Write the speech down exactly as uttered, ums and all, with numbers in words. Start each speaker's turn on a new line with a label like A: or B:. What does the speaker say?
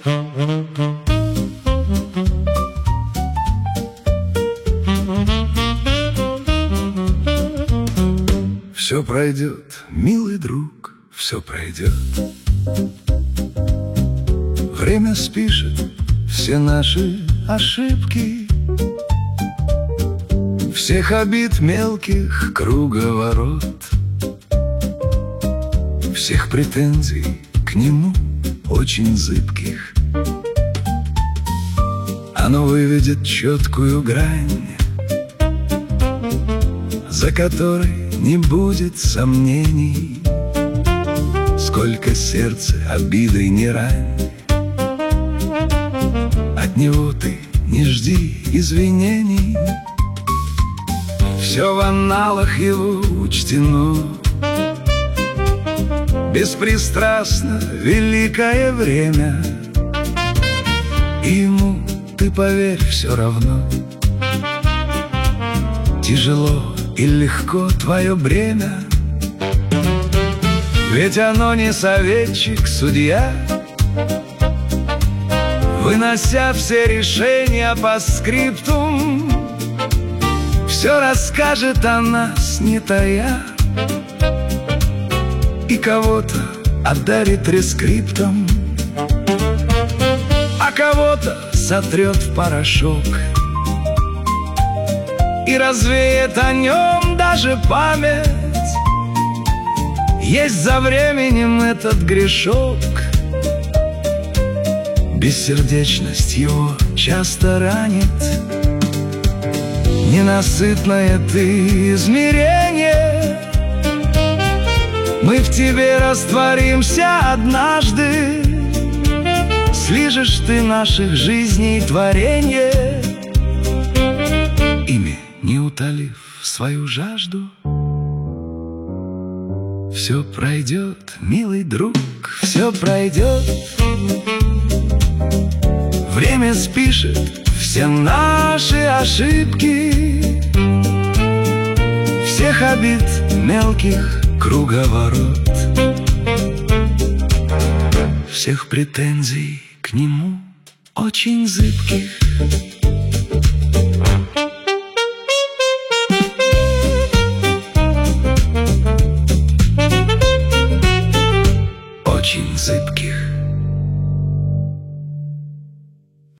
A: Все пройдет, милый друг, все пройдет. Время спишет все наши ошибки, всех обид мелких круговорот, всех претензий к нему очень зыбких. Оно выведет четкую грань, за которой не будет сомнений, сколько сердце обидой не рань. От него ты не жди извинений, все в анналах его учтено. Беспристрастно великое время, и ему, ты поверь, все равно. Тяжело и легко твое бремя, ведь оно не советчик, судья, вынося все решения по скриптум, все расскажет о нас, не тая, и кого-то одарит рескриптом, а кого-то сотрет в порошок и развеет о нем даже память. Есть за временем этот грешок, бессердечность его часто ранит. Ненасытное ты измерение, мы в тебе растворимся однажды. Слижешь ты наших жизней творенье, ими не утолив свою жажду. Все пройдет, милый друг, все пройдет. Время спишет все наши ошибки, всех обид мелких круговорот, всех претензий к нему очень зыбких.